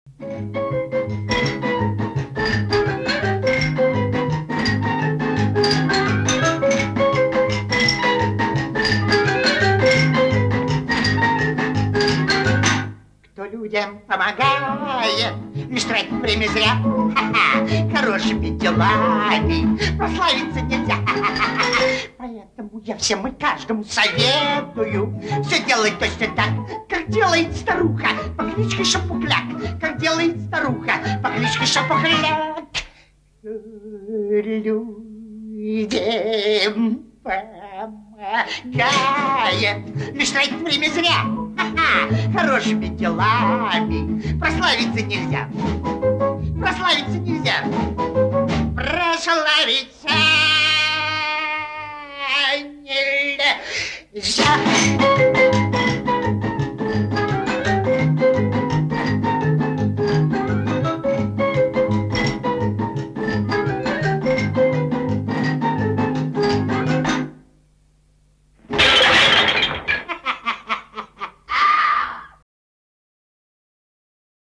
Кто людям помогает, не тратит время зря. Хорошими делами прославиться нельзя. Поэтому я всем и каждому советую все делать точно так, как делает старуха по кличке Шапокляк. Как делает старуха по кличке Шапокляк. Людям помогает, лишь тратит время зря. Хорошими делами прославиться нельзя. Прославиться нельзя. Прославиться нельзя.